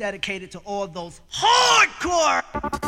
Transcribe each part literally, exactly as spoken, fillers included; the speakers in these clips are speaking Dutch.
dedicated to all those hardcore.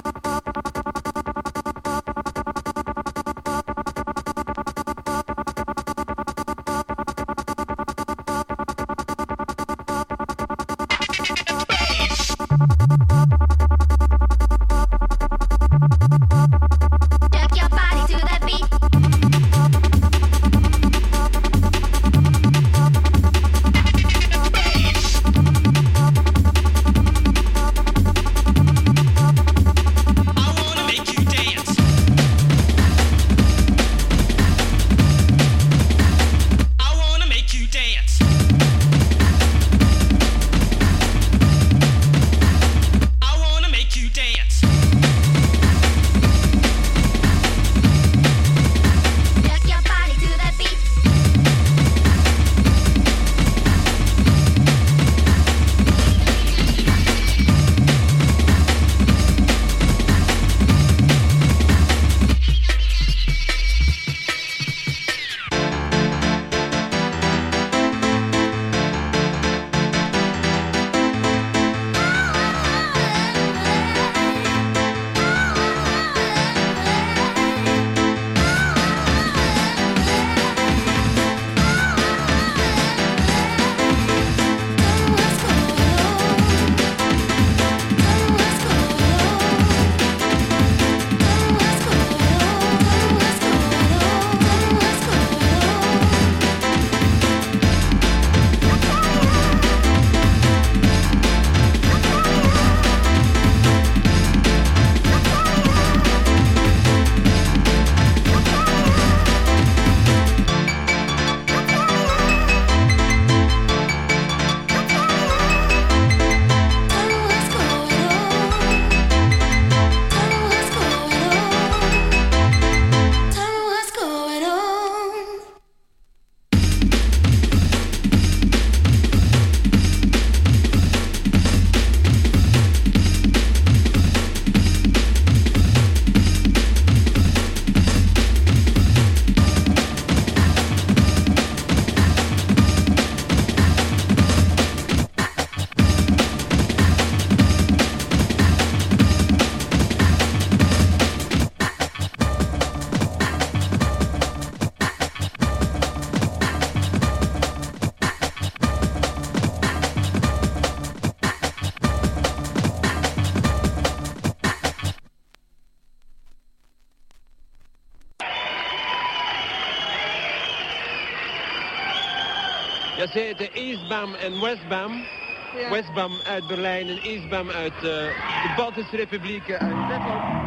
Ja, ze heten Eastbam en Westbam. Ja. Westbam uit Berlijn en Eastbam uit uh, de Baltische Republieken uit Letland.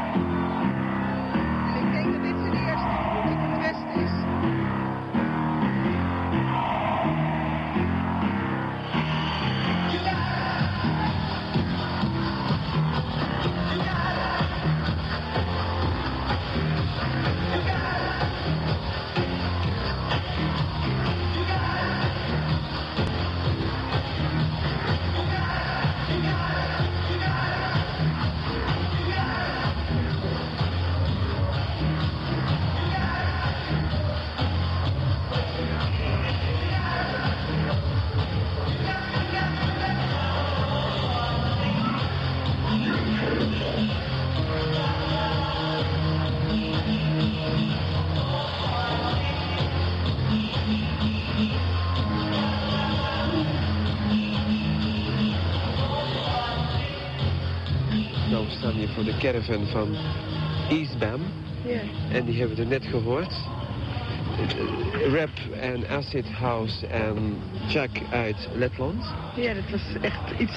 En ik denk dat dit zijn eerste groep in het Westen is. Nou, we staan hier voor de caravan van Eastbam. Ja. En die hebben we er net gehoord. Rap en acid house en Jack uit Letland. Ja, dat was echt iets.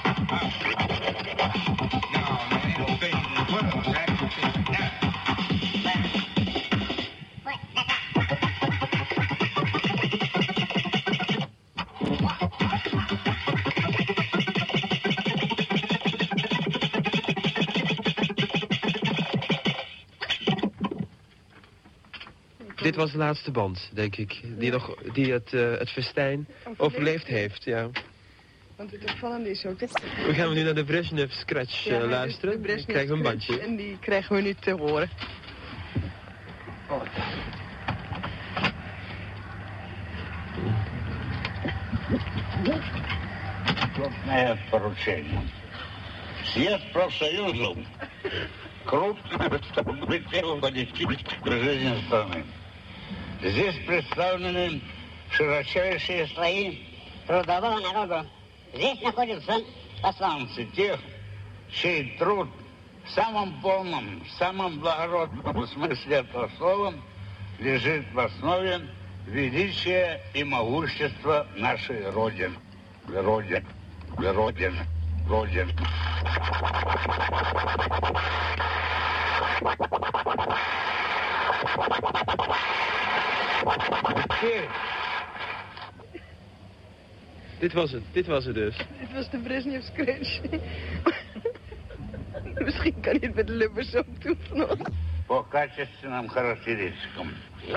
Dit was de laatste band, denk ik, die, nog, die het, uh, het festijn overleefd, overleefd heeft, ja. Want het opvallende is ook dat... We gaan nu naar de Brezhnev Scratch uh, ja, luisteren. Dan krijgen we een bandje. En die krijgen we nu te horen. Oh. крупное поручение. Съезд профсоюзов крупное в жизни страны. Здесь представлены широчайшие слои трудового народа. Здесь находятся посланцы тех, чей труд в самом полном, в самом благородном смысле этого слова лежит в основе величия и могущества нашей Родины. Родины, Родины, Родины. Dit was het, dit was het dus. Dit was de Brezhnev Scratch. Misschien kan je het met Lubbers ook doen vanochtend. По качественным характеристикам.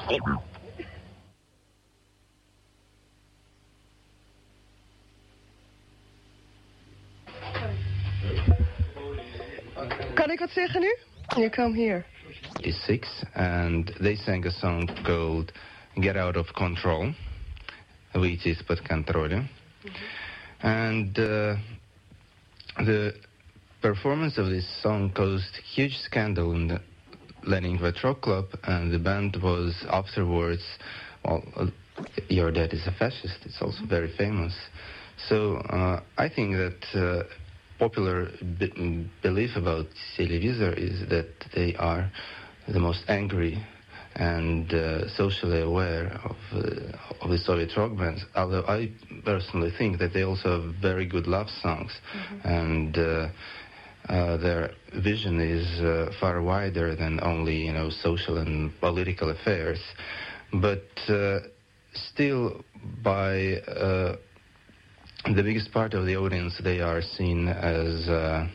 Kan ik wat zeggen nu? You come here. Is six, and they sang a song called "Get Out of Control," which is "Под контролем." And uh, the performance of this song caused huge scandal in the Leningrad Rock Club, and the band was afterwards, well, uh, Your Dad is a Fascist. It's also very famous. So uh, I think that uh, popular b- belief about Televizor is that they are the most angry and uh, socially aware of, uh, of the Soviet rock bands, although I personally think that they also have very good love songs, mm-hmm. and uh, uh, their vision is uh, far wider than only, you know, social and political affairs. But uh, still, by uh, the biggest part of the audience, they are seen as uh,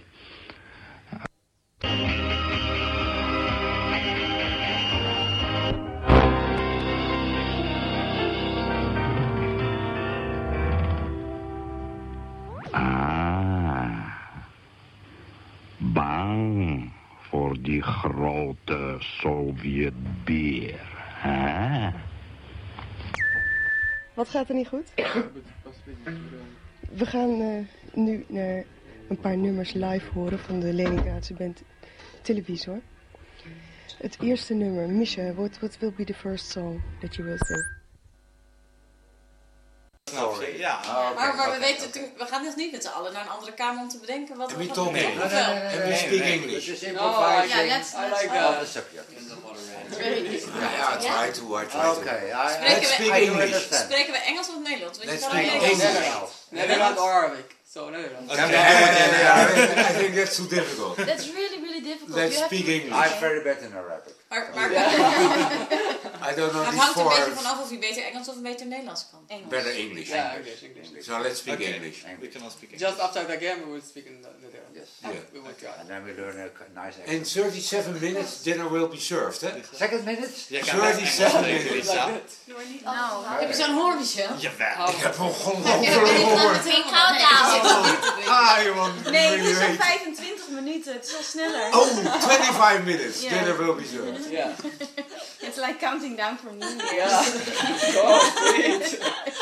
Ah, bang voor die grote Sovjetbeer, hè? Wat gaat er niet goed? We gaan uh, nu naar een paar nummers live horen van de Leningradse band Televizor. Het eerste nummer, Misha, what, what will be the first song that you will sing? Sorry. Ja. Oh, okay. Maar, maar we weten natuurlijk, we gaan dus niet met z'n allen naar een andere kamer om te bedenken wat we gaan doen. Nee, nee, nee, nee, nee, we speak English. Oh, yeah, let's, I like uh, the subject. Yeah, I try to, I try to. Okay, let's speak English. Spreken we Engels of Nederlands? Let's speak English. Nederlands or Arabic. So Nederlands. Okay. Okay. I think that's too difficult. That's really, really difficult. Let's speak English. I'm very bad in Arabic. Maar, maar I don't know het these hangt een beetje forms. vanaf of je beter Engels of beter Nederlands kan. Engels. Better English. Yeah, English, English. So let's speak Okay. English. We cannot speak English. Just after the game we will speak in the Netherlands. Yes. Oh, Yeah. we will try. And then we learn a nice accent. In thirty-seven minutes dinner will be served, hè? Second minutes? thirty-seven minutes. Nou, heb je zo'n hoor, Michel? Jawel. Ik heb een ongelofelijk hoor. Geen countdown. Ah, jongen. Nee, het is al vijfentwintig minuten. Het is al sneller. Oh, twenty-five minutes. Yeah. Dinner will be served. Yeah. It's like counting down from New Year's. Yeah. Oh, sweet.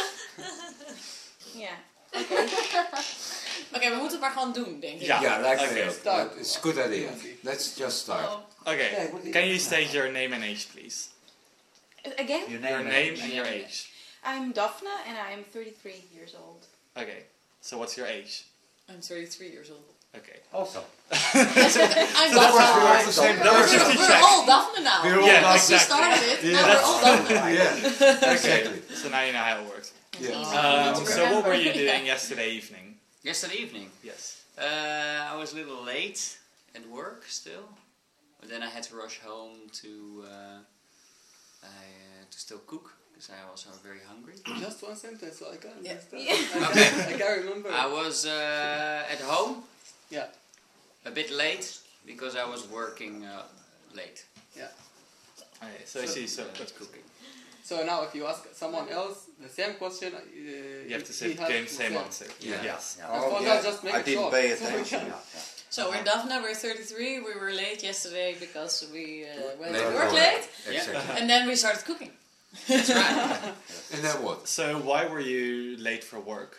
Ja. Oké. Oké, okay, we moeten het maar gewoon doen, denk ik. Ja, yeah, like Okay, that. start. It's a good idea. Let's just start. Oh. Okay, can you state your name and age, please? Again? Your name, Your and name age. and your age. I'm Daphne and I'm thirty-three years old. Okay, so what's your age? I'm thirty-three years old. Okay. Also. I'm So Daphne. we're all the same That was person. just We're all Daphne now. We're all Yeah, Because we exactly. started it, Yeah. now we're all Daphne. Yeah, exactly. So now you know how it works. Yeah. Um, so what were you doing yesterday evening? Yesterday evening? Yes. Uh, I was a little late at work still. But then I had to rush home to uh, I, uh, to still cook. Because I was uh, very hungry. Just one sentence so I can Yeah. understand. Yeah. I, Okay. can't, I can't remember. I was uh, at home. Yeah. A bit late. Because I was working uh, late. Yeah. Okay, so I see, so that's cooking. So now if you ask someone else the same question, uh, You have to say he has the to same say. answer. Yeah. Yes. Yeah. Oh, Oh, yeah. yeah. Just make I it didn't short. pay So we attention. can- Yeah, yeah. So we're Daphne, we're thirty-three. We were late yesterday because we uh, went Late to work for late. Exactly. And then we started cooking. That's right. And then what? So why were you late for work?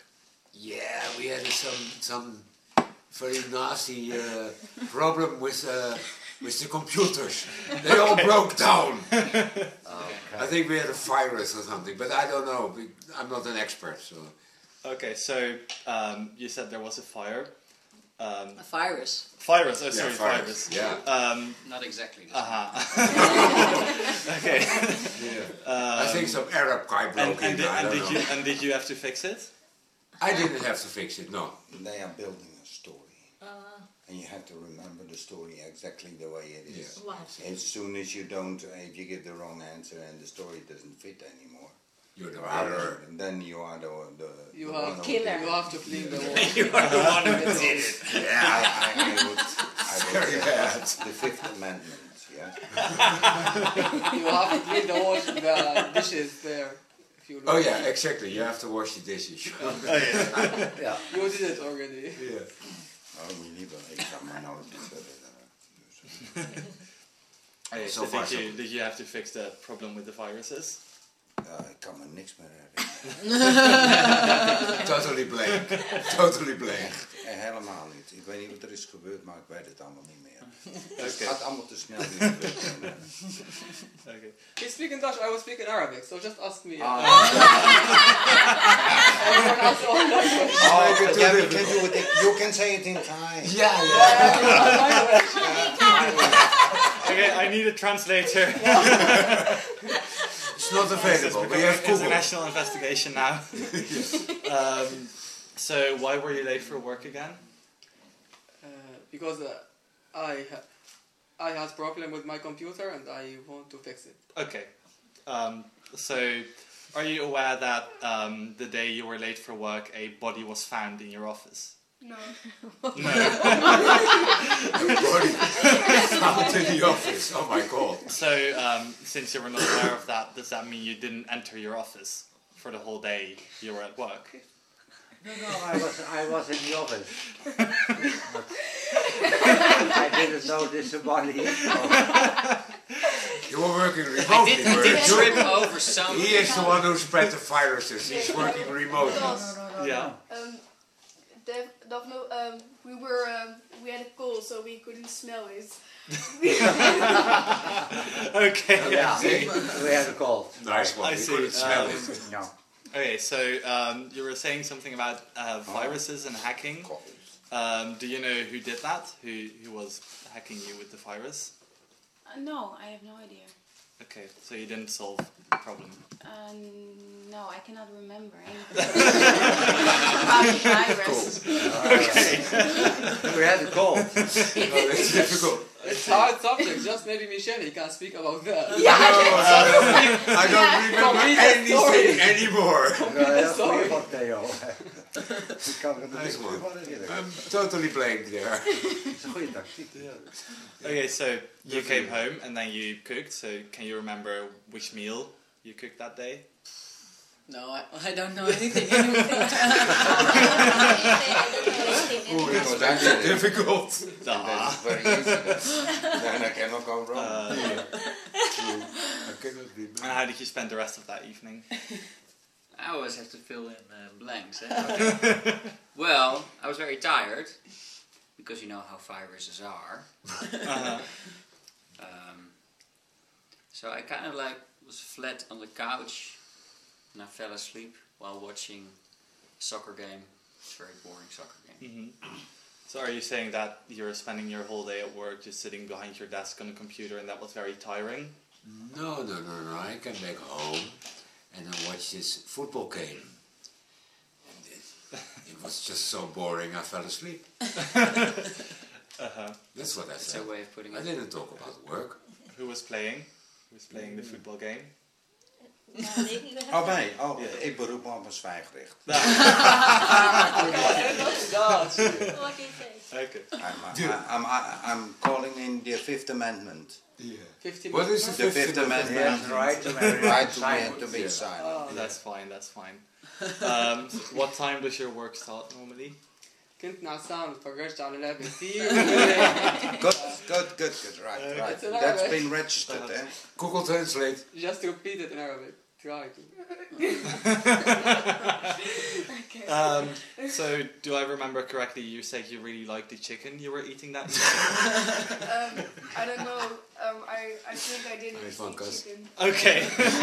Yeah, we had some some very nasty uh, problem with uh, with the computers. They all broke down. Okay. I think we had a virus or something, but I don't know. We- I'm not an expert, so. Okay, so um, you said there was a fire. Um, A virus. virus. Oh, Yeah, sorry, virus, virus. yeah. Um, Not exactly. the uh-huh. Okay. Yeah. Um, I think some Arab guy and, broke and, in. did, I and don't did know. you and did you have to fix it? I didn't have to fix it. No. They are building a story. Uh, And you have to remember the story exactly the way it is. Yeah. What? As soon as you don't, uh, if you give the wrong answer and the story doesn't fit anymore, You're the then- murderer. then you are the the, You the have one who killer. did You it. have to clean the wall. You are the one who did it. I, Yeah. I, I would, I would Very say bad. the Fifth Amendment. Yeah. You have to clean the wash the dishes there. If you Oh yeah, exactly. You have to wash the dishes. Oh yeah. Ja. You did it already. Yeah. Oh, mijn lieve, ik ga maar nooit iets verder. Okay, So so far, did so you did you have to fix the problem with the viruses? Ja, ik kan me niks meer herinneren. Totally blank. Totally blank. Eh, helemaal niet. Ik weet niet wat er is gebeurd, maar ik weet het allemaal niet meer. Het Okay. gaat allemaal te snel. die gebeurt. Okay. You speak in Dutch, I will speak in Arabic, so just ask me. Ah. Everyone else all language. Oh, yeah, we can do it. in- You can say it in Thai. Yeah, yeah. Okay, I need a translator. It's not This is available. We becoming have an Google. international investigation now. um, so why were you late for work again? Uh, because uh, I ha I had problem with my computer and I want to fix it. Okay. Um, so, are you aware that um, the day you were late for work, a body was found in your office? No. No. Body found in the office. Oh my god. So, um, since you were not aware of that, does that mean you didn't enter your office for the whole day you were at work? No, no, I was, I was in the office. I didn't notice the body. You were working I remotely, did, I weren't did you? trip over some. He is the one who spread the viruses. He's working remotely. Because, Yeah. um, Daf- Daphne, um, we were, um, we had a cold, so we couldn't smell it. Okay. Yeah, I see. we had a cold. Nice one. I We see. couldn't smell Um, it. No. Okay, so um, you were saying something about uh, viruses and hacking. Um, do you know who did that? Who who was hacking you with the virus? Uh, no, I have no idea. Okay, so you didn't solve the problem. Uh, no, I cannot remember anything about the virus. Okay. We had a cold. No, that's difficult. It's hard subject, just maybe Michelle he can speak about that. Yeah, No, I don't remember Complete the anything story. anymore. Ja, Sorry. goeie wat, Theo. Ik kan het Nice niet one. van herinneren. I'm totally blank there. Het is een goede tactiek. Okay, so you came home and then you cooked. So can you remember which meal you cooked that day? No, I, I don't know anything anymore. Ooh, That's that's very difficult. Ah. very easy. Then I cannot go wrong. Uh, I cannot remember. and how did you spend the rest of that evening? I always have to fill in uh, blanks. Eh? Well, I was very tired because you know how viruses are. Uh-huh. Um, so I kind of like was flat on the couch and I fell asleep while watching a soccer game. It's a very boring soccer game. hmm So are you saying that you're spending your whole day at work just sitting behind your desk on a computer and that was very tiring? No, no, no, no. I came back home and I watched this football game. And it, it was just so boring I fell asleep. Uh-huh. That's what I That's said. a way of putting I it. didn't talk about work. Who was playing? Who was playing the football game? Oh, mij? Oh, ik beroep me op een zwijgrecht. Okay. I'm, I'm, I'm calling in the Fifth Amendment. Yeah. Fifty What is the The Fifth, Fifth Amendment? Amendment, right to, right to, to be Yeah. silent. That's fine, that's fine. Um, what time does your work start normally? كنت نعسان اتفرجت على لعبة كتير. Good, good, good, good, right, Uh, right. it's in That's Arabic. been registered, eh? Google Translate. Just repeat it in Arabic. Try to. Um, so, do I remember correctly? You said you really liked the chicken you were eating that evening. um, I don't know. Um, I I think I didn't eat chicken. Okay.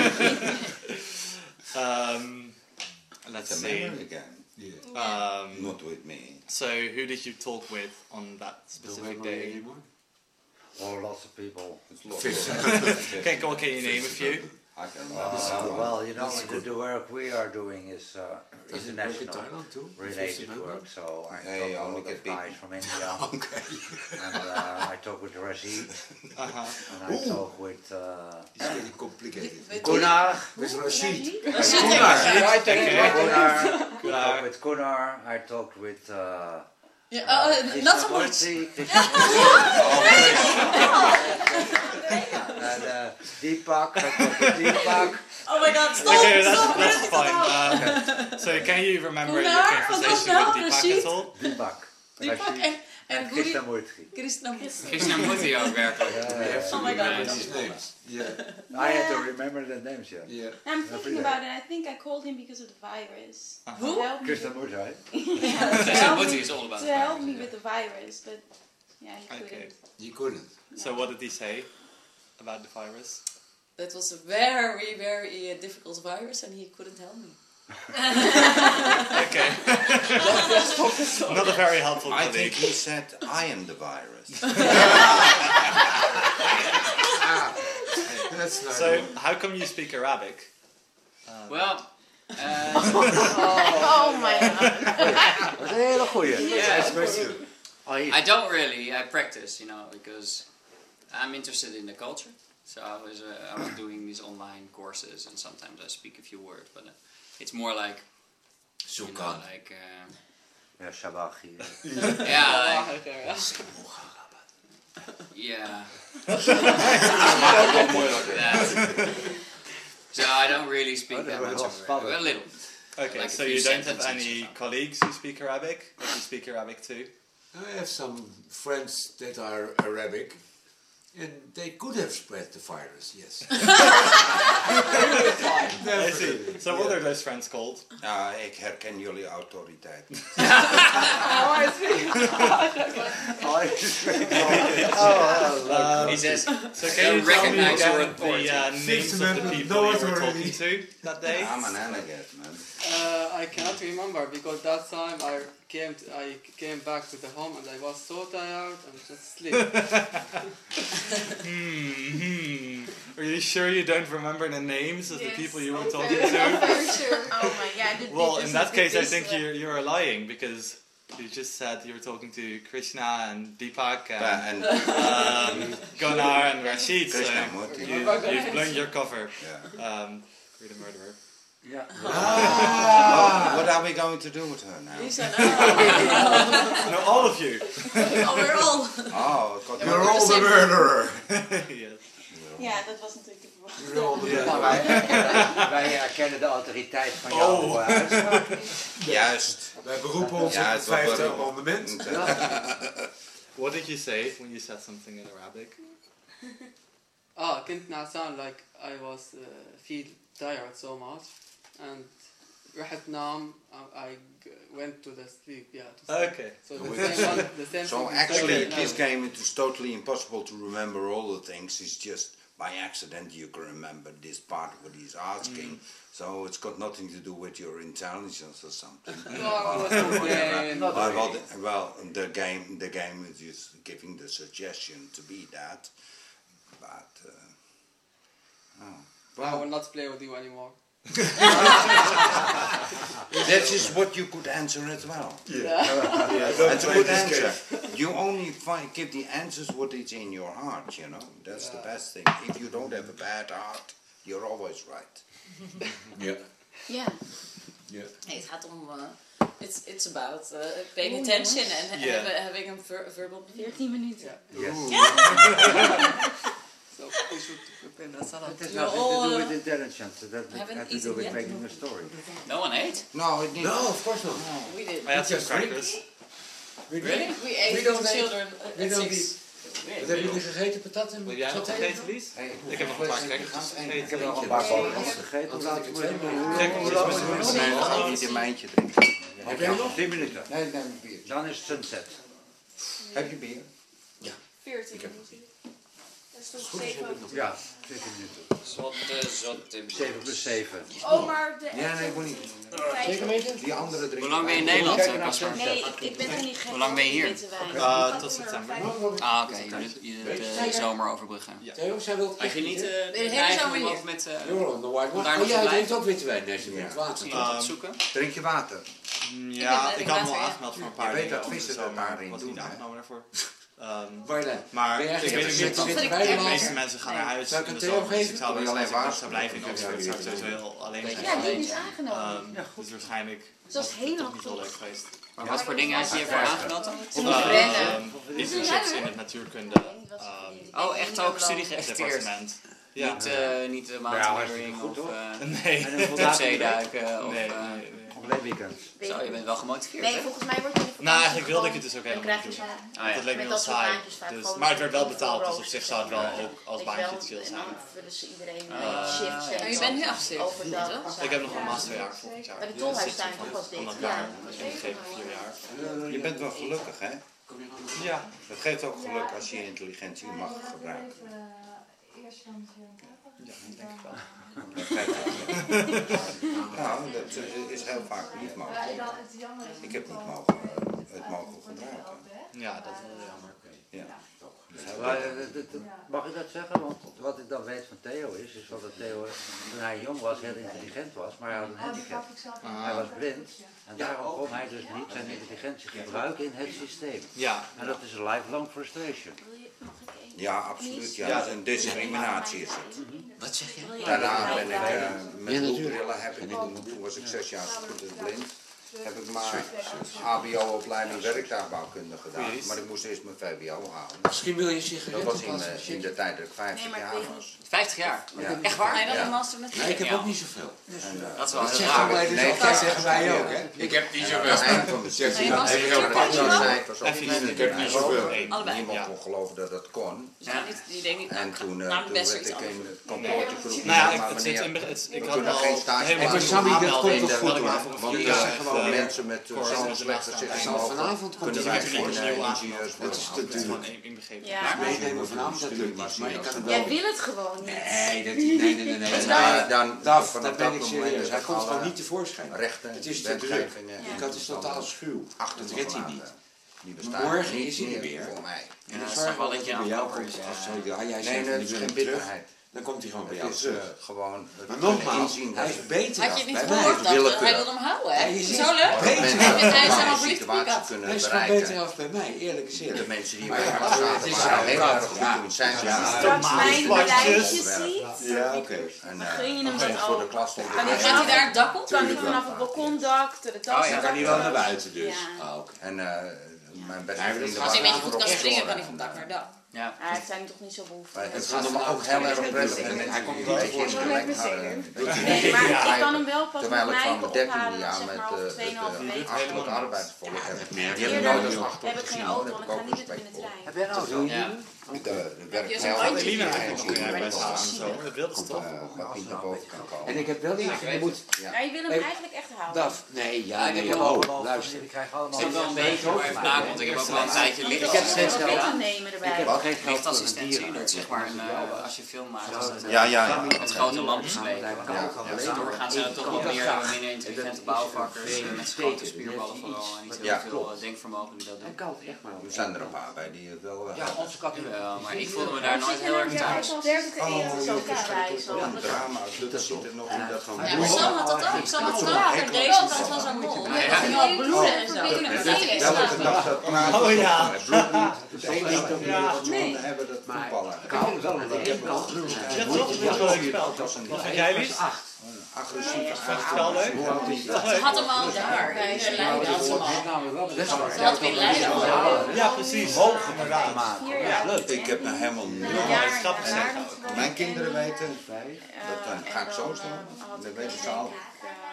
um, let's It's a see. memory again. Yeah. Um, Not with me. So, who did you talk with on that specific day? Oh, lots of people. Okay, go on, can you name a few? I can Uh, well, you know, the, the work we are doing is uh, international related work, so I Yeah, talk you to a only lot get of guys people. from India, Okay. and uh, I talk with Rashid, Uh-huh. and I Ooh. talk with uh, It's really complicated. with Gunnar. With Rashid. Rashid. Gunnar. Gunnar. Okay. Gunnar. I Gunnar. talk with Gunnar. I talked with. Uh, Yeah, uh, not so much. And uh, Deepak, I talked with Deepak. Oh my god, stop! Okay, that's, stop, that's stop. fine. Um, so, can you remember your Gunnar, conversation wat with was Deepak nou? at all? Deepak. Deepak Rashid. en, en En Guri- Krishnamurti. Krishnamurti. Krishnamurti ook werkelijk. Yeah. Oh my god. Yeah. I had to remember the names, yeah. Yeah. I'm Every thinking day. about it. I think I called him because of the virus. Uh-huh. To Who? help me Krishnamurti, right? with- Yeah, to help Krishnamurti me- is all about to the help virus, me yeah. with the virus, but yeah, he couldn't. Okay. You couldn't. So, what did he say about the virus? That was a very, very uh, difficult virus and he couldn't help me. Okay. Not a very helpful I colleague. think he said, I am the virus. That's not So, good. how come you speak Arabic? Um, Well, uh, Oh my god. Dat is een hele goeie. yeah. I don't really. I practice, you know, because I'm interested in the culture. So I was uh, I was doing these online courses, and sometimes I speak a few words, but uh, it's more like you know, Sukan. like uh, Ja, Shabachi. yeah, like, yeah. That. So I don't really speak Oh, that that much was of spannend. Arabic. A little. Okay, Like a so few you don't have sentences any or something. colleagues who speak Arabic? That you speak Arabic too? I have some friends that are Arabic, and they could have spread the virus, yes. I see. So what are those friends called? Uh, ik herken jullie autoriteit. Oh, I see. Oh, I see. Oh, Um, He says, so can you tell me recognize your again the authority. uh, names of the people you were talking to that day? I'm an renegade, man. Uh, I cannot remember because that time I came t I came back to the home and I was so tired and just sleep. Hmm, hmm. Are you sure you don't remember the names of the Yes, people you were I'm talking very- to? very sure. Oh my god. I did Well, this in that with case, I this, think uh, you're, you're lying because you just said you were talking to Krishna and Deepak and, And um, Gunnar and Rashid. So Krishnamurti. you, you've blown your cover. Yeah. Um, you're the murderer. Yeah. Oh, what are we going to do with her now? Lisa, no. No, all of you. Oh, we're all. Oh, God. You're all the murderer. Yes. Ja, dat was natuurlijk de You're all the Nou, wij, erkennen, wij erkennen de autoriteit van jouw Oh. uh, uitspraak. Juist. Wij beroepen ons Ja, op het het was vijfde wel- amendement. What did you say when you said something in Arabic? Ah, كنت نعسان like I was uh, feel tired so much and رحت نام. I, I g- went to the sleep. Yeah. To sleep. Okay. So the same one, the same So thing actually, you said, this no. game, it is totally impossible to remember all the things. It's just by accident you can remember this part of what he's asking. So it's got nothing to do with your intelligence or something. No, it was the game. Well, well, the, well, the game, the game is just giving the suggestion to be that, but uh, oh, I will not play with you anymore. that is what you could answer as well. Yeah. Yeah, don't that's a play good this answer. You only find, give the answers what is in your heart, you know. That's the best thing. If you don't have a bad heart, you're always right. Yeah. Ja. Yeah. Nee, het gaat om... Uh, it's, it's about uh, paying Oeh, attention jongens. and Yeah. having, having a ver verbal... veertien minuten. Yes. So we should prepare that salad. It has You nothing all, to do uh, with intelligence. It has haven't had to eaten do with yet. making a story. No one ate? No, it needs. No, of course not. We did. I had some Just drink. crackers. We Really? We ate We with don't the eat- children we at don't six. eat. Wat hebben jullie gegeten? Patat en Wil jij nog saté? gegeten, Lies? Ik heb nog een paar crackers Ik heb gegeten. nog een paar boterhammen gegeten. Anders Laten had ik we het het twee doen. Crackers Hoe met lang een moeten we sneeuw. nog? Nee, niet een mijntje drinken. Heb je nog? tien minuten. Nee, nee, bier. Dan is het sunset. Heb je bier? Ja. veertien minuten. Dat is toch Goed, zeven? heb ik nog. Ja, veertien minuten. Zotte, zotte. zeven plus zeven. Oh, maar de Ja, nee, ik wil niet. Zeker weten? Die andere drinken. Hoe lang ben je in wijn. Nederland, Kijken eh, naar Casper? sunset. Nee, ik, ik ben er niet gek Hoe lang ben je hier? witte wijn. Uh, tot september. Ah, oké. Je doet je doet, eh, zomer overbruggen. Theo, zij wil Had je niet uh, De hele zomer hier. met... Uh, Joran, de white om daar wine. nog Oh, jij te drinkt blijven? ook witte wijn, nee, ze drinkt water. Zie je dat zoeken? Drink je water? Ja, Ik ik ben- had me ik al ben aangemeld voor een Je paar weet dingen dat over vissen de dat zomer. daarin Was doen, niet hè? aangenomen daarvoor. Um, Marjolein, maar ben je ik echt weet ook zit- niet zit of witte de wijn meeste maken? mensen gaan naar huis Zou ik in een de Theo zomer. Dus geven? ik zou Wil je best alleen wel water zou blijven. Ik drinken? zou Of zou zou je sowieso heel alleen zijn. Ja, die is aangenomen. Um, Dus waarschijnlijk Dat is was heel het toch nog niet heel goed. leuk geweest. Maar wat voor dingen had je hiervoor aangemeld dan? Ze moet rennen. Um, Internships in het natuurkunde. Um, Oh, echt ook studie geïnteresseerd? departement. Ja. Niet, uh, niet de maanmoedering goed, of hoor. uh, Nee. zeeduiken of... Nee, uh, nee, nee. Alleen weekend. Zo, je bent wel gemotiveerd, Nee, hè? volgens mij wordt je in de Nou, vakantie eigenlijk wilde ik gewoon- het dus ook dan helemaal krijg niet je doen. zo'n- Ah, ja. Dat leek me met heel dat soort saai. baantjes vaak Dus, gewoon maar het werd wel met betaald, dus op roosters zich zou het wel en, ook als weet je baantje wel, te veel en zijn. dan vullen ze iedereen Ah, met shifts en Maar je bent nu afgestudeerd, overdag. toch? Ik heb nog een masterjaar volgend jaar. Bij de Dus tolhuistuin zit ook was dit, anderhalf ja. jaar, dus ingegeven vier jaar. Je bent wel gelukkig, hè? Ja. Dat geeft ook geluk als je je intelligentie mag gebruiken. Ja, dat denk ik wel. Dat geeft ook geluk. Nou, dat is heel vaak niet mogelijk. Ik heb niet mogen, eh, het mogen gebruiken. Ja, dat is wel jammer. Ja. Maar, eh, dat- dat- dat- mag ik dat zeggen? Want wat ik dan weet van Theo is, is wat dat Theo toen hij jong was heel intelligent was, maar hij had een handicap. Hij was blind en daarom kon hij dus niet zijn intelligentie gebruiken in het systeem. Ja. En dat is een lifelong frustration. Ja, absoluut. Ja, Ja. dat is een discriminatie is het. Wat zeg je? Daarna ben ik uh, met Ja, hulpbrillen heb ik, toen was ik zes jaar blind, heb ik maar H B O-opleiding werktuigbouwkunde gedaan. Maar ik moest eerst mijn V B O halen. Misschien wil je een sigaret Dat was in, oppassen. uh, in de tijd dat ik vijftig maar ik jaar weet was. vijftig jaar? Ja. Echt waar? Nee, dan Ja. een master met Nee, ik heb Ja. ook niet zoveel. En, uh, Dat is wel Dat heel zeggen raar. wij dus Nee, altijd, ja. zeggen wij ook, hè? Ik heb niet aan zoveel. het eind van de zesde Nee, jaar was heb het ik ook ook partje een wel? cijfers op Even niet, ik heb niet zoveel. Allebei. Niemand Ja. kon geloven dat het kon. Dus niet- die denkt niet, En nou, toen, uh, nou, toen best werd iets ik in anders. het kantoortje geroepen. Nou ja, maar ik, het, zit meneer, in, het, ik we had kunnen al geen stage helemaal maken. niet Sammy, dat aanmelden komt in toch de- goed, wat ik hoor? maar voor een Want vier, er eh, zijn gewoon eh, mensen met voor zo'n de slechte master. zichtvermogen. Vanavond komt Kunnen hij wij weer geen voor. uh, ingenieurs Dat is te worden. Gewoon duur. in- inbegrepen. Ja. Nee, nee, maar vanavond dat lukt niet. Maar ik kan het Jij wel. wil het gewoon niet. Nee, dat, nee, nee, nee. nee. En nee. uh, dan, Daf, vanaf daar ben dat ik moment serieus. is Hij het komt alle gewoon niet tevoorschijn. rechten, Het is te druk. wetgevingen, Ik had het totaal schuw. achter Dat me redt hij gelaten. niet. Die bestaan Morgen niet is hij er meer weer. voor mij. Ja, En dat dan is zorg toch wel dat dat hij je bij jou aanpakker komt. is, Als ja. zo, ja, jij Nee, zegt, nee, ik dat is wil geen hem terug. bitterheid. Dan komt hij gewoon bij Het jou is terug. uh, gewoon het Maar kunnen nogmaals, inzien hij dat is beter Had af je het niet bij gehoord? mij. Dat willekeur. hij wil hem houden, hè? Ja, je ziet- Zo leuk. dat Beter. mensen Hij heeft- hij is bepaalde helemaal verliefd op situaties Pika. kunnen Hij is gewoon bereiken. beter af bij mij, eerlijk is De eerlijk. mensen die Maar bij ja, elkaar het zaten is waren wel heel koud. erg goed Ja. toen zijn ze Ja. Straks mijn lijntjes ziet, Ja, oké. En dan uh, gun je hem soms dat voor de ook. klas stond Kan er hij een- Gaat hij daar het dak op? Kan hij vanaf het balkondak, de Dan tas. kan hij wel naar buiten dus. Ja. Ah, oké. En uh, mijn beste Hij wil vrienden het Als hij een beetje waren goed kan erop springen, gezworen. kan hij van dak naar dak. Ja. Hij heeft daar toch niet zo behoefte Maar aan. het voelde me ook heel erg prettig. En Hij komt een niet beetje tevoorschijn. intellect hadden. Een beetje Nee, maar begrijpen. ik kan hem wel pas Terwijl met ik van mij mijn dertiende ophalen, jaar zeg met maar uh, over tweeënhalve het meter. achterlijk arbeidsvolk heb. Die merk heb ik Eerder nooit als achterlijk heb ik geen gezien. auto, Daar want heb ik ik ga ook niet met respect in de voor. trein. Heb jij een auto? Ja. De, de werkt je zo'n heel handje? erg Lina goed. heeft ook nog een rijbewijs aan en zo. Dat wilde ze Op, toch? uh, Wat niet naar boven kan komen. En ik heb wel iets, je moet... Ja, je wil hem Hey, eigenlijk echt houden. Daf, nee, ja, Ja, ik nee, heb oh, Allemaal luister. jullie krijgen allemaal... Ik heb wel een beetje maar even na, want ik heb ook wel een tijdje liggen. Ik heb geen Wil geld. je nemen Ik erbij? heb geen geld voor een Lichtassistentie, dier. dat is zeg maar een, uh, als je film maakt, is het, uh, Ja, ja, ja. met grote lampen slepen. Ja, Ja, dus daardoor gaan ze toch wat meer uh, minder intelligente bouwvakkers, uh, met grote spierballen vooral, en niet heel Ja. veel uh, denkvermogen die dat doen. En koud, echt maar. Er zijn er een paar bij die het wel uh, Ja, onze kat. Jawel, maar ik voelde me daar nooit heel erg thuis. dertig eten zo krijgen. een drama. Dat zit er nog in dat van Ja, maar Sam had dat ook. Sam had zo'n haak en deze in plaats van zo'n mol. Ja. Dat ging al bloeden en zo. welke dag dat praat. Oh ja. Het bloed niet. Het is één ding dat we wat we hebben dat voetballen. Koud wel een beetje koud. Ja, toch? Dat is wel een spel. Dat is een Wat vind jij, Lies? agressieve Vond je het wel leuk? Ze had hem al daar. Bij de Leiden had ze hem al. Ze had hem in Leiden al. Ja, precies. Hoog, inderdaad. Ja, leuk. Ik heb nou helemaal nul. Ja, grappig zeggen. Mijn kinderen weten, dat dan ga ik zo staan, dan weten ze al.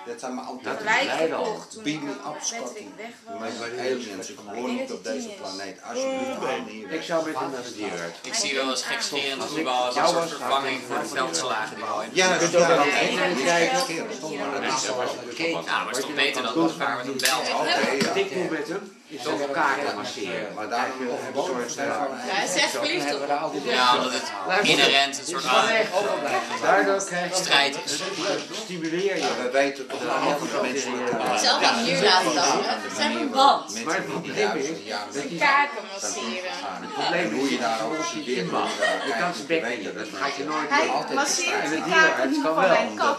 Dat zijn maar altijd gelijk Nederland. gekocht toen Beam ik up, met Scotty. Patrick weg was. Maar bij aliens, ik woon niet op deze planeet. Alsjeblieft, haal hier. Ik zou met hem naar de dierenarts. Ik zie wel eens gekscherend voetbal als een soort vervanging voor de veldslagen die al in Ja, de dat is wel Ja, maar het is toch beter dan elkaar met een bel. Wat ik doe met hem, is over kaarten masseren. Maar daarom hebben we zo'n Ja, hij is echt verliefd op hem. Ja, omdat het inherent een soort Daardoor krijg je strijd is. Stimuleer je. We weten toch wel andere mensen met Zelf niet hier laten dan. Het zijn een band. Maar het probleem is dat je Kaken masseren. het probleem is hoe je daarover studeert. je kan ze bekken, dat gaat je nooit Hij doen. masseert En de de kaken dierenarts van kan wel. mijn kat.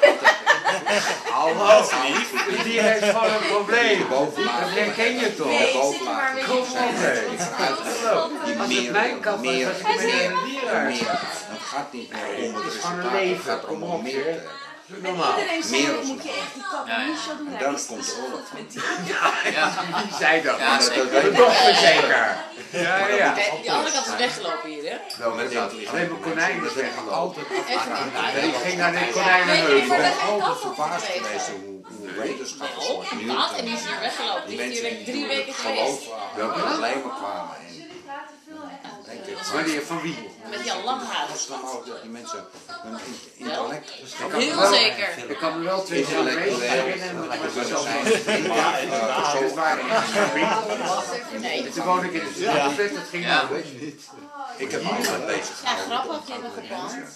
Hallo, de dierenarts heeft gewoon een probleem. Dat herken je toch? Nee, zit er maar weer Kom op, hè. Als het mijn kat was, was ik met een dierenarts. Het gaat niet meer om het Het is gewoon een resultaat, het leven. gaat erom Kom om op, meer. hè. Normaal. Iedereen Meer zei, als moet je echt die kat Ja, ja. niet zo doen. En Hij daar wist komt de het oorlog goed van. met die. Wie zei dat? Ja, zeker. De dochter zeker. Ja, ja. Die andere kant is weggelopen hier, hè? Wel met dat. Alleen mijn konijn is weggelopen. Echt niet. Ik ging naar de Nee, konijnenheuvel. maar Ik daar ben ga ik altijd dan verbaasd nog geweest hoe, hoe wetenschappers Oh, soort een kat en die is hier weggelopen. Die is hier drie weken geweest. geloven aan problemen kwamen. En denk ik, Wanneer, van wie? Met Jan Langhaar. is het mogelijk dat die mensen hun intellect... Heel zeker. Ik kan me wel twee jaar geweest herinneren, maar dat was zijn. Het waren in het Nee. En toen woonde ik in het studentenflat, dat ging Ja. nog, weet je niet. Ik heb altijd bezig Ja, grappig, je hebt gepland.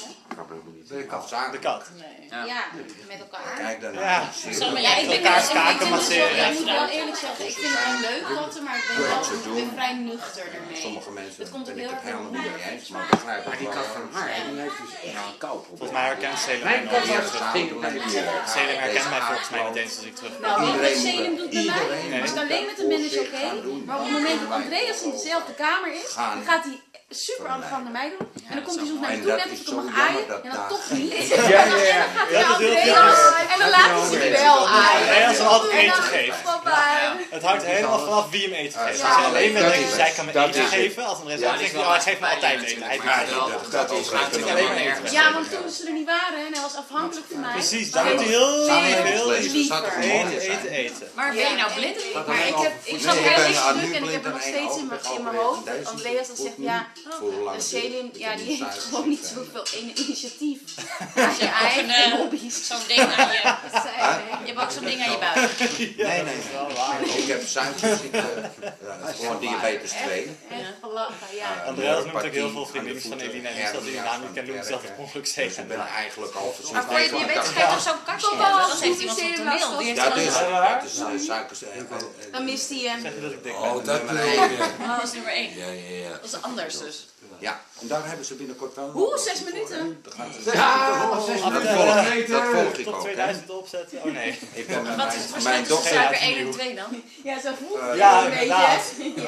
Ik had zaken. De kat. Nee. Ja. Ja, met elkaar. Kijk dan Ja. naar. Zal maar Ja, jij ik ben elkaars wel- ik kaken vind het masseren. wel- Ik moet wel eerlijk zeggen, ik vind het wel leuk katten, maar ik ben wel ik ben vrij nuchter ermee. Sommige mensen Het komt ook ben ik heel het erg helemaal op niet de mee moed. eens, maar begrijp Maar ik die wel. kat van haar, die heeft dus echt een kou Volgens mij herkent Selim mij Mijn kat nooit. was ging bij de dierenarts. Selim herkent mij volgens mij niet eens als ik terug ben. Nou, weet je wat Iedereen Selim moet- doet bij mij? iedereen Als ik moet alleen met hem ben is zich oké, gaan doen. maar op het moment dat Andreas in dezelfde kamer is, Gaan. dan gaat hij super arrogant naar mij doen. En dan komt hij zo naar me En toe, dat net is alsof ik hem zo mag aaien, jammer dat en dan daar toch geen- niet. Ja, ja, En ja. dan gaat hij Ja, naar dat is heel Andreas, jammer. en dan laat hij zich wel aaien. Andreas zal altijd En eten dan- geven. Papa. Het hangt helemaal vanaf wie hem eten geeft. Ja. Als je alleen maar Dat denkt, is zij het. kan me Dat eten is het. geven, als Andreas Ja, ook die denkt, is wel oh, hij geeft me altijd bij je eten. natuurlijk. Hij Maar doet wel- het. Dat is gaat natuurlijk helemaal nergens. Ja, want toen ze er niet waren en hij was afhankelijk van mij. Precies, daar moet hij heel Samen veel met lezen, staat er gewoon eten, in zijn. eten, eten. Maar ben je nou blind? Maar ik, heb, ik zat Nee, ik heel ben erg aan nu druk en ik heb blind het nog en steeds één in mijn, oog in mijn geopereerd. hoofd. Deze Andreas dan zegt, ja, Voor hoe lang uh, het Selim, duurt. ja, Ik die heb heeft die gewoon niet cijfers zoveel in- initiatief. Als je Een, eigen eh, hobby's. Zo'n ding aan je... Zei Huh? hij. Je hebt ook zo'n ding aan je buik. Nee, nee, nee. Ik heb suikers, ik, uh, ja, gewoon diabetes twee. Echt gelachen, ja. Andreas noemt ook heel veel vriendinnetjes van Elina en dat hij de naam niet kent, noemt zelf het ongeluk Ik zeggen. ben eigenlijk al verzorgd. Maar voor je diabetes ga je toch zo'n kastje hebben? Dan heeft iemand zo'n toneel. Die heeft Ja, dan dus, zo'n... dat is uh, suikers. uh, uh, Dan mist hij hem. Zeg je dat ik dik Oh, ben? dat bedoel je. Oh, dat is nummer één. Ja, ja, ja. Dat is anders dus. Ja, en daar hebben ze binnenkort wel. Hoe, zes minuten? Dan gaan ze- Ja, zes dat minuten. volg ik, dat volg ik Tot ook. hè. tweeduizend opzetten? Oh nee. Ik ben met Wat is mijn, het verschil mijn tussen dochter suiker één en twee dan? Ja, zo voelt Uh, het ja, een beetje. inderdaad. Ja.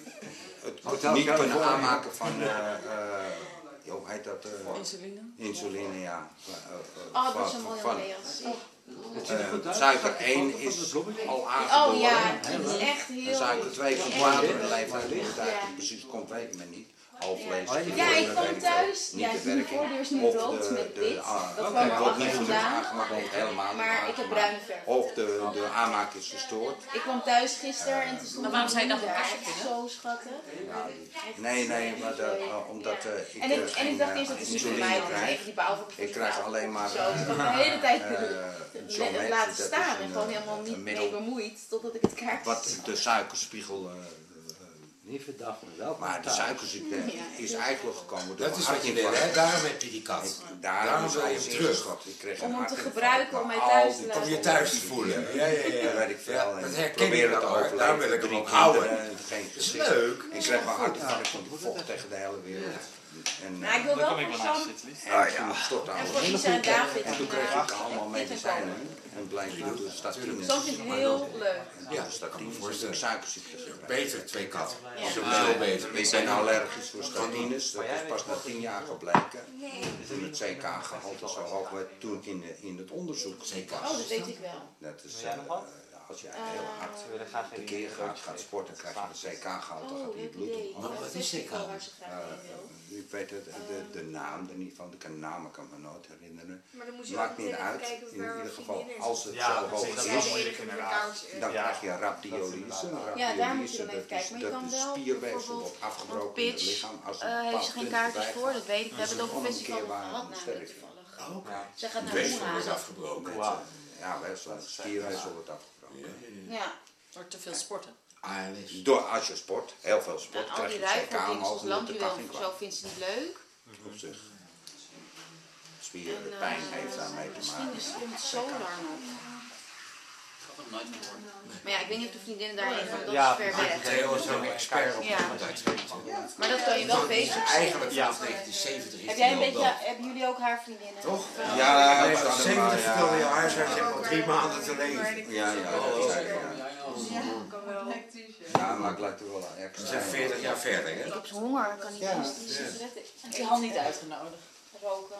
het niet kunnen aanmaken van, uh, uh, hoe heet dat? Uh, Insuline. Insuline, ja. Uh, uh, Oh, dat is van- een mooie van, Andreas. uh, suiker één is al aangeboren. Oh ja, hè. dat is echt En heel... suiker twee komt later in de leeftijd. Hoe het eigenlijk precies komt, weet ik maar niet. Halflees. Ja, ik kwam thuis. Ja, de voordeur is nu Of rood de- met de- wit. ah, Dat oké, kwam er wordt achter niet goed vandaan. aangemaakt, wordt helemaal niet Maar ik heb aangemaakt. bruine verf. Of de, de aanmaak is gestoord. Ik kwam thuis gisteren en toen stond Maar waarom zou je dan mijn een moeder kastje daar. Zo schattig. Nee, nee, maar dat, uh, omdat uh, ik En ik, uh, en ik dacht geen, eerst uh, dat het niet voor insuline mij was. krijg. Even die bouw van Ik krijg alleen maar Zo, dus ik heb de hele tijd uh, het zo'n het met, laten dat is staan een, en gewoon uh, helemaal niet een mee middel bemoeid totdat ik het kaartje wat de suikerspiegel. Uh, Lieve dag, welkom. maar de suikerziekte is eigenlijk gekomen door Dat is wat je wil, hartinfarct. hè? Daarom heb je die kat. Daarom Daarom is wil je alles hem terug. ingestort. Ik kreeg Om een hem te hartinfarct, gebruiken om maar mij al thuis die te laten Om je thuis te voelen. Ja, ja, ja. Dat weet ik veel. Ja, En dat ik herken probeer ik het te wel, hoor. overleven. Daarom wil ik hem Drie ook houden. kinderen, geen Dat is gezicht. leuk. Ik kreeg wel hartinfarct, want ik vocht tegen de hele wereld. En, Nou, ik wil Daar wel kom ik voor wel naast Sam zitten, lief. en toen stortte en alles voor in. Isa en David. En toen kreeg uh, ik allemaal dit en medicijnen. komen. En bleek dat de statine. Sam vind ik heel leuk. Ja, de statine is een suikerziekte. Beter, twee katten. Ja. Sowieso beter. Ik ben allergisch voor statines, dat is pas na tien jaar gebleken. Toen het C K-gehalte zo hoog werd, toen ik in, de, in het onderzoek Oh, dat weet ik wel. Dat is, uh, ja, als jij heel hard tekeer gaat, gaat sporten, krijg je een C K-gehalte, dan gaat die bloed op. Maar wat is C K? Ik weet het, de, de naam er niet van, de naam kan me nooit herinneren. Maar dan moet je maakt ook niet meteen uit. kijken In waar ieder we geval, vriendinnen als het Ja, zo hoog precies, dat is, is wel moeilijk inderdaad. dan Ja. krijg je rhabdiolyse. Ja, daar moet je dan even kijken. Maar je dat kan de wel spierweefsel bijvoorbeeld, wordt want afgebroken in het Pitch lichaam. Als uh, heeft ze geen kaartjes voor, dat weet ik. We hebben het over gewoon een festival keer waar gehad een namelijk sterk. toevallig. Oh, Ja. Zij gaat het naar weefsel wordt Hoera. afgebroken. Met, uh, ja, weefsel, spierweefsel wordt afgebroken. Ja, door te veel sporten. A L S. Door als je sport, heel veel sport, Nou, al krijg die je C K rijvoordienst als omhoog en de landjuwel tachting of zo vindt ze niet leuk. op zich. Spieren, En, uh, pijn heeft daarmee te misschien maken. is het Solar nog. Ik heb het nooit gehoord. Maar ja, ik weet niet of de vriendinnen daarheen gaan, dat Ja, is ver weg. Theo is ook expert op Ja. gezondheidsgebied. Maar dat kan je wel bezig zijn. Eigenlijk vanaf negentien zeventig is Heb hij jij een al beetje, dood. hebben jullie ook haar vriendinnen? Toch? Of, uh, Ja, Nee, we van hadden zeventig maar, ja. vertelde je huisarts heeft nog drie maanden te leven. Ja, ja, dat zei ik wel. kan wel. Ja, maar ik laat er wel We extra. zijn veertig jaar verder, hè? Ik heb honger, kan niet Ja. eens die sigaretten. Heb je Han niet uitgenodigd? Roken.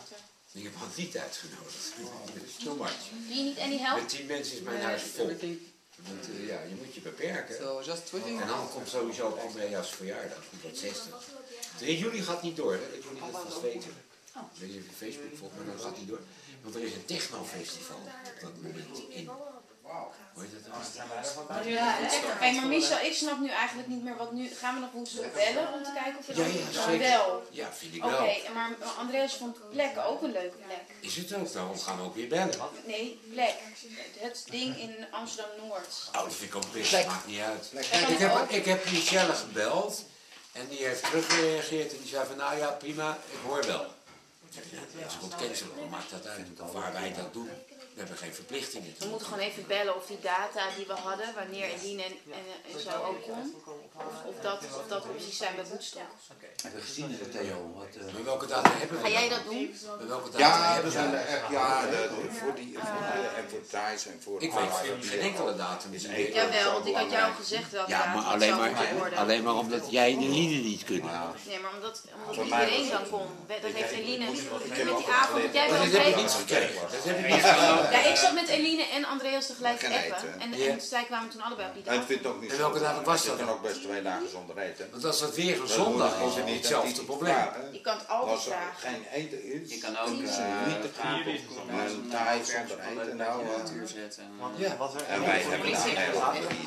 Ik heb Hans niet uitgenodigd. Dat is too much. Do you need any help? Met tien mensen is mijn huis vol. Je moet, uh, ja, je moet je beperken. So just tweeting. En dan komt sowieso op Andreas verjaardag, die wordt zestig. drie juli gaat niet door, hè? Dat jullie dat vast weten. Ik weet niet of je Facebook volgt, maar dat gaat niet door. Want er is een technofestival op dat moment in. Hoe heet dat dan? Ja, hey, maar Michel, ik snap nu eigenlijk niet meer wat nu. Gaan we nog woensdag bellen om te kijken of we Ja, dat ja, dan zeker. wel? Ja, vind ik Oké, wel. maar Andreas vond plek ook een leuke plek. Is het ook? Daarom gaan we ook weer bellen. Nee, plek. Het ding in Amsterdam-Noord. Oh, dat vind ik ook best. Maakt niet uit. Ik heb, ik heb Michelle gebeld en die heeft teruggereageerd en die zei van nou ja, prima, ik hoor wel. Als ik het cancelen, dan maakt dat uit. Waar wij dat doen, we hebben geen verplichtingen. We moeten gewoon even bellen of die data die we hadden, wanneer Eline en, en, en zo ook kon, of, of, dat, of dat opties zijn bij Woodstock. Hebben we gezien het, Theo? Wat, uh... Maar welke data hebben we? Ga jij dat doen? Maar welke data Ja, hebben we zijn we? er echt, ja, de, de, voor die voor de advertise en voor Ik weet geen enkele datum. Jawel, want ik had jou al gezegd welke Ja, data maar het alleen zou maar, moeten worden. alleen maar omdat jij en Eline niet kunnen. Nee, maar omdat, omdat iedereen dan kon. Dat heeft Eline met die avond dat jij Dat wel heb ik gegeven. niet gekregen. Dat heb ik niet gekregen. Ja, ik zat met Eline en Andreas tegelijk te Geen appen. eten. En, Ja. en zij kwamen toen allebei op die En ik dag. vind het ook niet En zo. welke datum was dat Ik kan dan? ook best twee dagen zonder eten. Want als dat weer een Dat zondag moet is, je het niet hetzelfde dat probleem. Je kan het altijd Als er vragen. geen eten is, Je kan ook niet uh, te gaan een taai zonder eten nou. een uur zetten. Ja. En wij hebben daar heel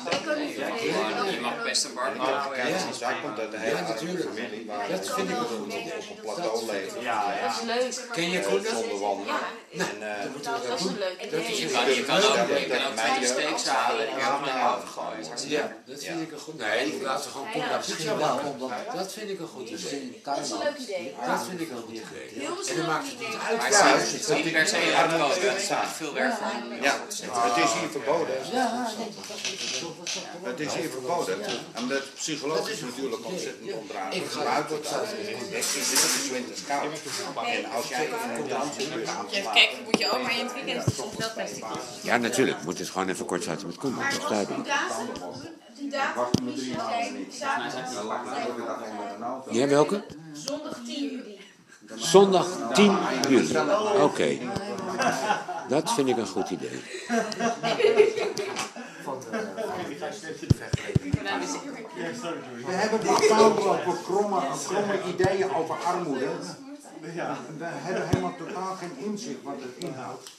veel Je mag best een barbecue houden. Ja, daar komt uit de hele Ja, natuurlijk. familie waar Dat vind ik we ook goed. op een plateau leven. Dat is leuk. Ken je Koen? Zonder wandelen. Ja, En, eh, Dan moeten we dat dat is een doen. leuk Dat idee. is Je een kan, je kan Ja, ook, dat- je kan ook dat- twee dat- steaks halen en gewoon maar afgooien. Ja, dat vind ik een goed. Nee, laten we gewoon Koen naar pizza maken. Dat vind ik een goed idee. Dat is een leuk idee. Dat vind ik een goed idee. Heel En dan maakt het niet uit. Maar Ja, het is niet per se uit de koken. Er staat veel werk voor. Ja, het is hier verboden. Het is hier verboden. En dat is psychologisch natuurlijk ontzettend onderaan. Ik ga Buiten het uit. Het is winters koud. En als jij in een land zit, Kijk, moet je ook maar in het weekend soms wel plastic. Ja, natuurlijk. Moet het gewoon even kort sluiten met Koen. Dat is duidelijk. Die datum die zijn zaterdag. Ja, welke? Zondag tien juli. Zondag tien juli. Oké. Okay. Dat vind ik een goed idee. We hebben bepaalde kromme, kromme ideeën over armoede. We hebben helemaal totaal geen inzicht wat het inhoudt.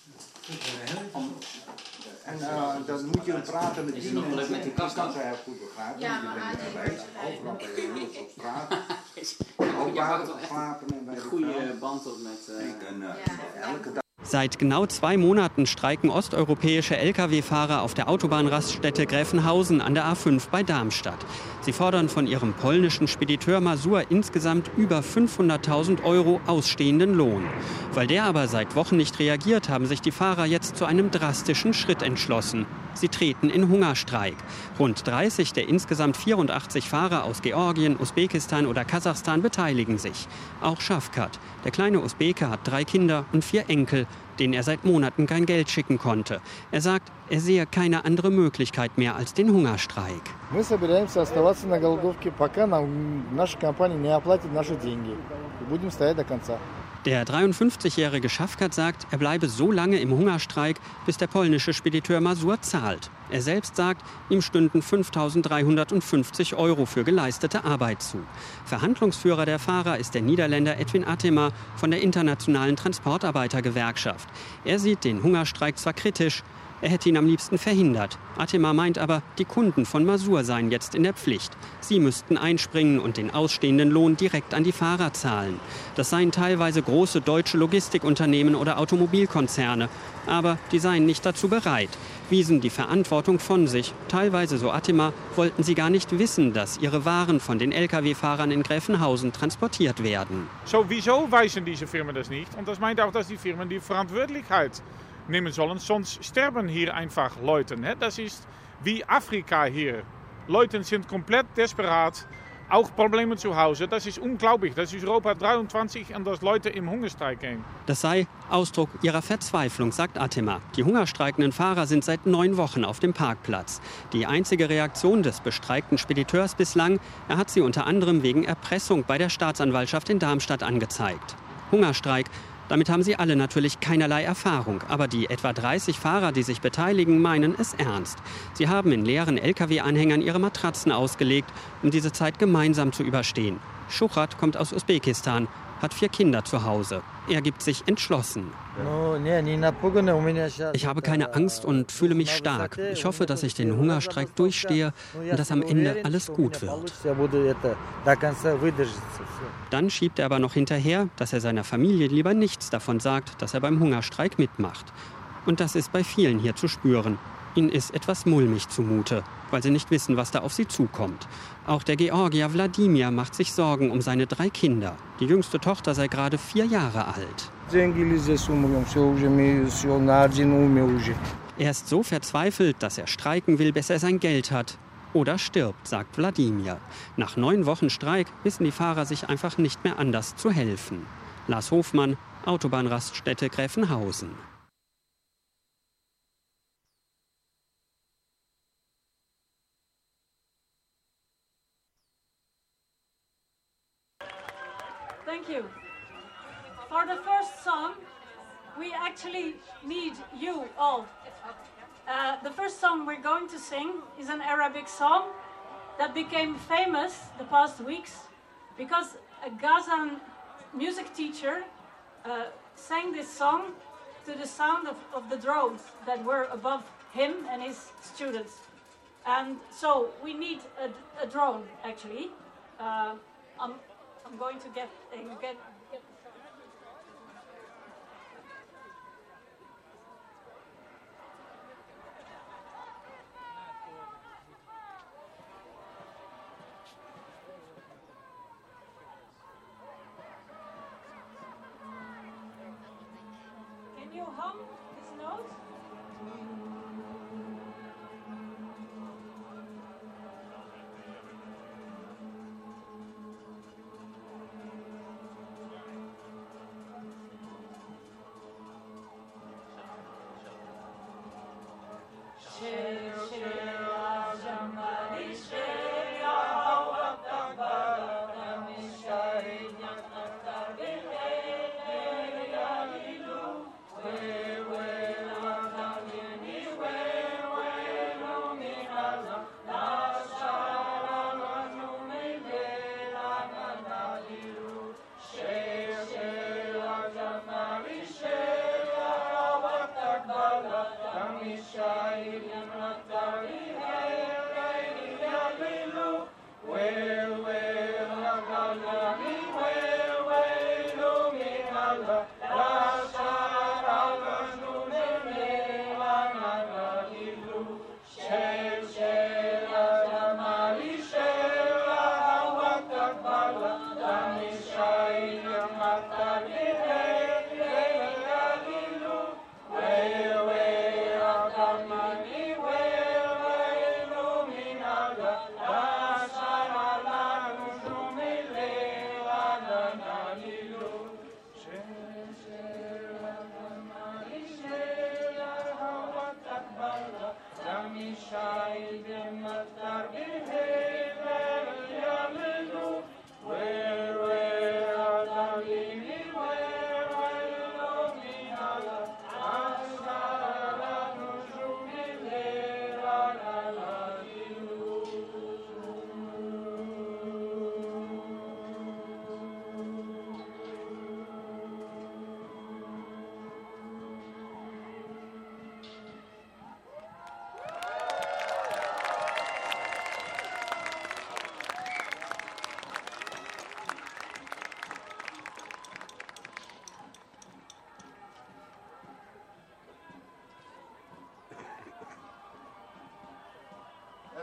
En uh, dan moet je praten met die mensen, die kan ze heel goed begrijpen, Ja, want je maar bent er geweest, overal bij de jongens op straat. Ook Je buiten houdt wel echt geslapen en bij een de goede vrouw. band op met... Uh, Ik en, uh, elke dag. Seit genau zwei Monaten streiken osteuropäische L K W-Fahrer auf der Autobahnraststätte Gräfenhausen an der A fünf bei Darmstadt. Sie fordern von ihrem polnischen Spediteur Mazur insgesamt über fünfhunderttausend Euro ausstehenden Lohn. Weil der aber seit Wochen nicht reagiert, haben sich die Fahrer jetzt zu einem drastischen Schritt entschlossen. Sie treten in Hungerstreik. Rund dreißig der insgesamt vierundachtzig Fahrer aus Georgien, Usbekistan oder Kasachstan beteiligen sich. Auch Shafkat, der kleine Usbeke, hat drei Kinder und vier Enkel, denen er seit Monaten kein Geld schicken konnte. Er sagt, er sehe keine andere Möglichkeit mehr als den Hungerstreik. Мы собираемся оставаться на голодовке, пока нам наша компания не оплатит наши деньги. И будем стоять до конца. Der dreiundfünfzigjährige Schafkat sagt, er bleibe so lange im Hungerstreik, bis der polnische Spediteur Mazur zahlt. Er selbst sagt, ihm stünden fünftausenddreihundertfünfzig Euro für geleistete Arbeit zu. Verhandlungsführer der Fahrer ist der Niederländer Edwin Attema von der Internationalen Transportarbeitergewerkschaft. Er sieht den Hungerstreik zwar kritisch, er hätte ihn am liebsten verhindert. Attema meint aber, die Kunden von Mazur seien jetzt in der Pflicht. Sie müssten einspringen und den ausstehenden Lohn direkt an die Fahrer zahlen. Das seien teilweise große deutsche Logistikunternehmen oder Automobilkonzerne. Aber die seien nicht dazu bereit, wiesen die Verantwortung von sich. Teilweise, so Attema, wollten sie gar nicht wissen, dass ihre Waren von den L K W-Fahrern in Gräfenhausen transportiert werden. Sowieso weisen diese Firmen das nicht. Und das meint auch, dass die Firmen die Verantwortlichkeit nehmen sollen, sonst sterben hier einfach Leute. Das ist wie Afrika hier. Leute sind komplett desperat, auch Probleme zu Hause. Das ist unglaublich. Das ist Europa dreiundzwanzig und dass Leute im Hungerstreik gehen. Das sei Ausdruck ihrer Verzweiflung, sagt Attema. Die hungerstreikenden Fahrer sind seit neun Wochen auf dem Parkplatz. Die einzige Reaktion des bestreikten Spediteurs bislang, er hat sie unter anderem wegen Erpressung bei der Staatsanwaltschaft in Darmstadt angezeigt. Hungerstreik. Damit haben sie alle natürlich keinerlei Erfahrung. Aber die etwa dreißig Fahrer, die sich beteiligen, meinen es ernst. Sie haben in leeren L K W-Anhängern ihre Matratzen ausgelegt, um diese Zeit gemeinsam zu überstehen. Schuchat kommt aus Usbekistan, hat vier Kinder zu Hause. Er gibt sich entschlossen. Ich habe keine Angst und fühle mich stark. Ich hoffe, dass ich den Hungerstreik durchstehe und dass am Ende alles gut wird. Dann schiebt er aber noch hinterher, dass er seiner Familie lieber nichts davon sagt, dass er beim Hungerstreik mitmacht. Und das ist bei vielen hier zu spüren. Ihnen ist etwas mulmig zumute, weil sie nicht wissen, was da auf sie zukommt. Auch der Georgier Wladimir macht sich Sorgen um seine drei Kinder. Die jüngste Tochter sei gerade vier Jahre alt. Er ist so verzweifelt, dass er streiken will, bis er sein Geld hat. Oder stirbt, sagt Wladimir. Nach neun Wochen Streik wissen die Fahrer sich einfach nicht mehr anders zu helfen. Lars Hofmann, Autobahnraststätte Gräfenhausen. Thank you. For the first song, we actually need you all. Uh, the first song we're going to sing is an Arabic song that became famous the past weeks because a Gazan music teacher uh, sang this song to the sound of, of the drones that were above him and his students. And so we need a, a drone, actually. Uh, I'm, I'm going to get, uh, get, get Can you hum this note?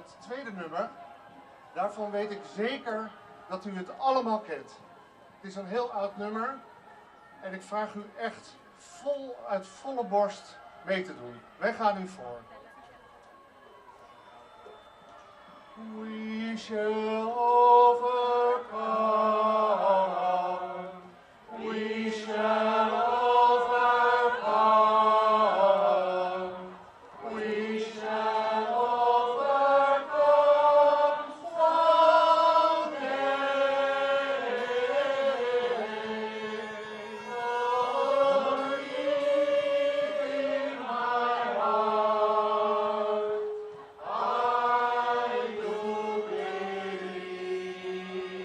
het tweede nummer, daarvan weet ik zeker dat u het allemaal kent. Het is een heel oud nummer en ik vraag u echt vol, uit volle borst mee te doen. Wij gaan u voor. We shall overcome. We shall overcome. We shall overcome someday.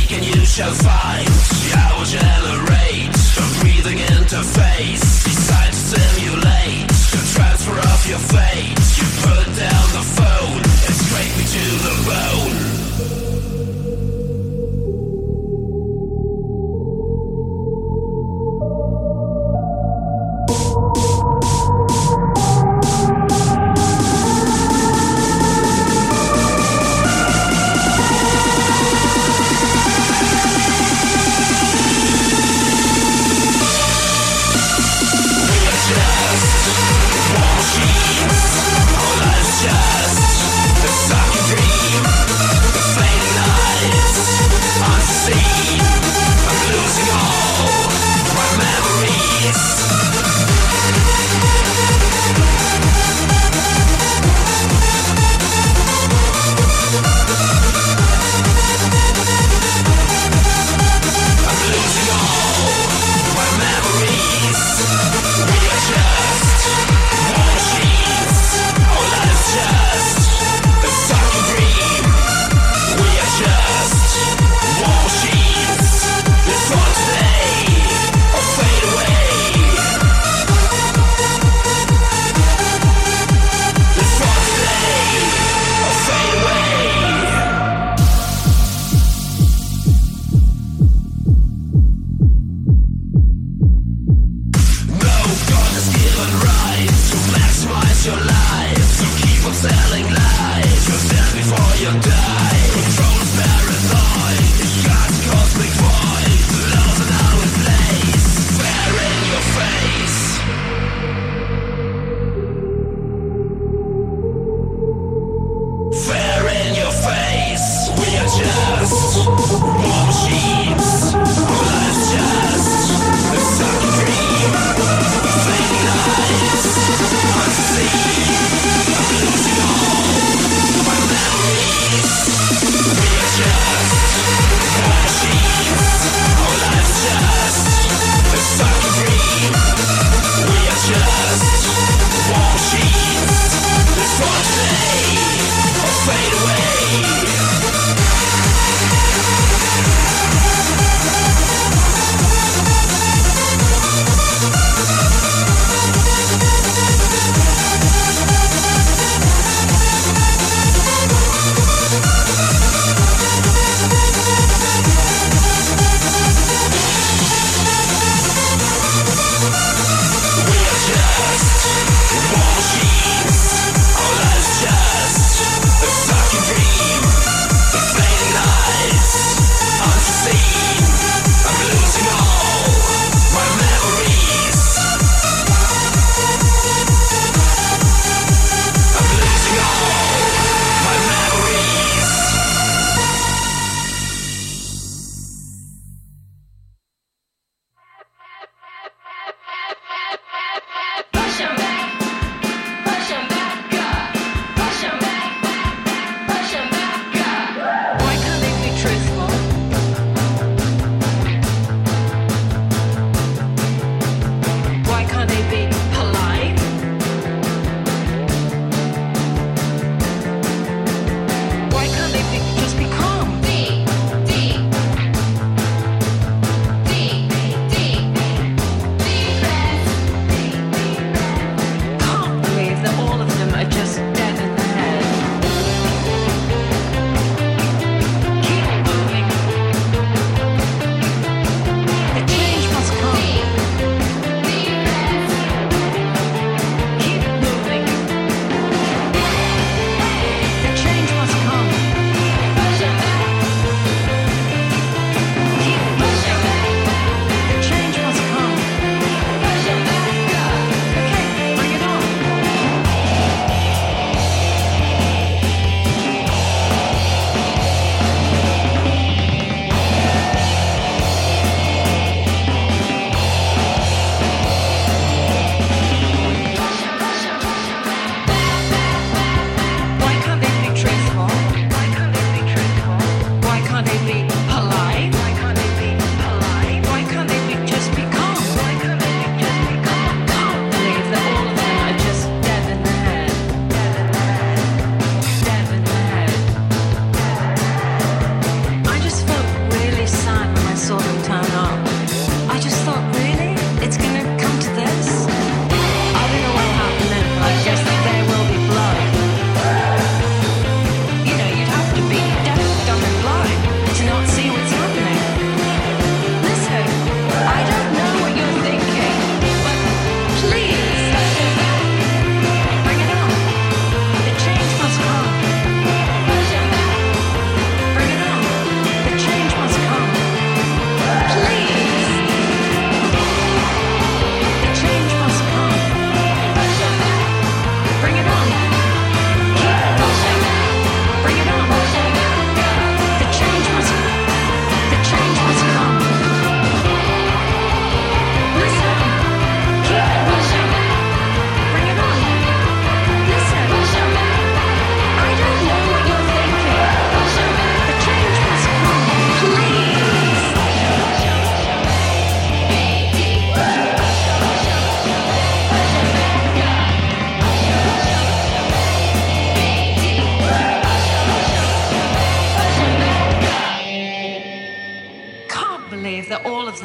and you shall find. I will generate a breathing interface. Decide to simulate the transfer of your fate. You put down the phone and scrape me to the bone.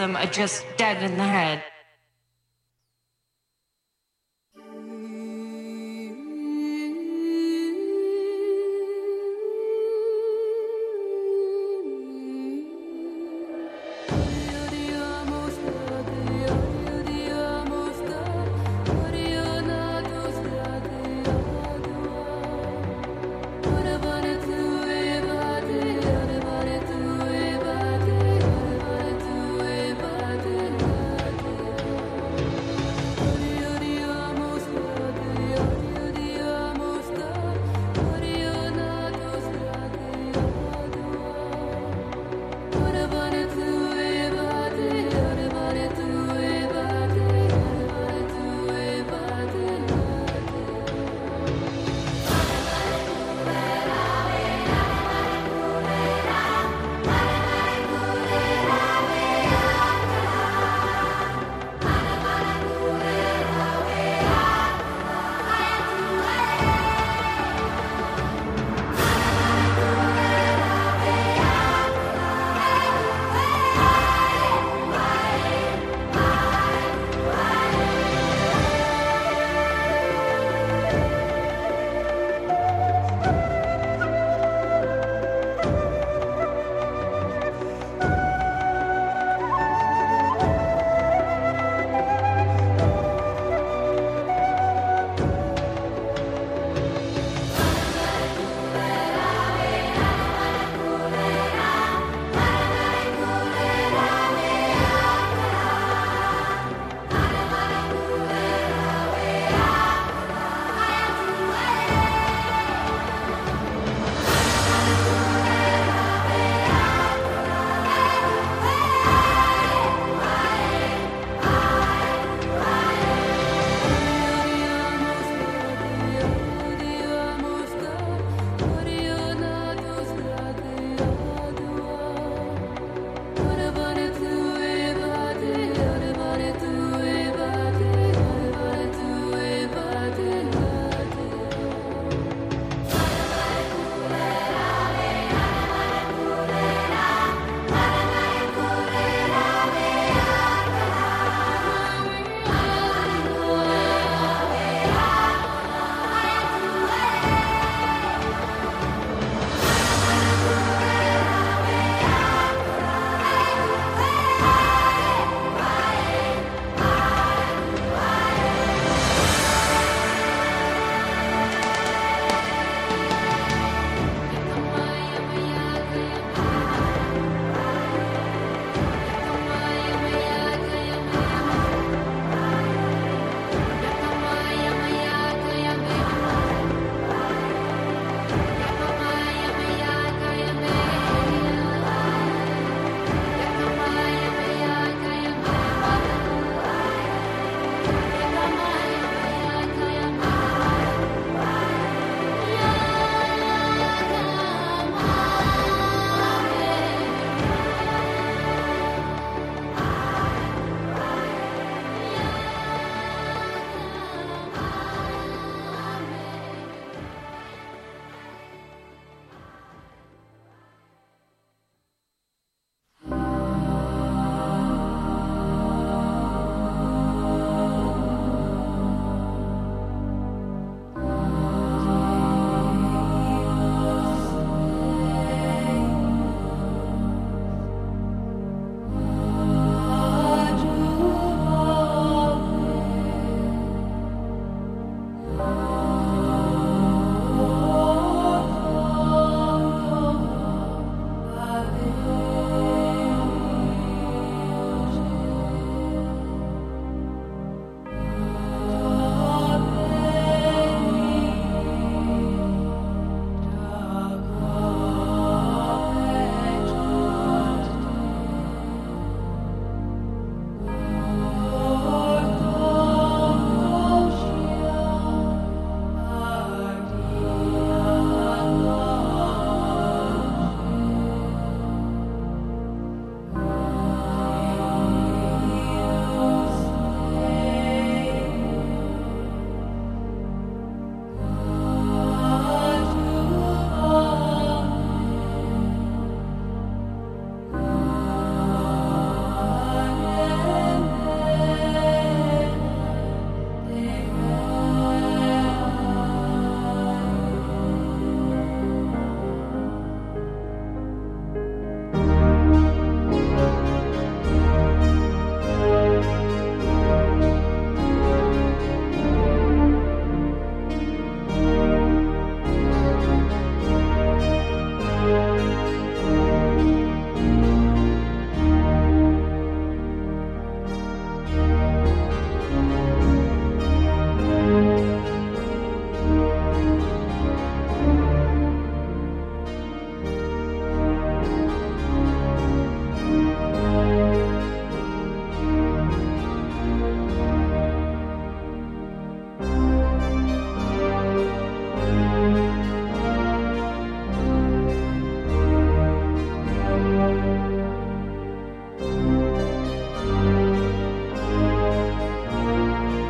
them are just dead in the head.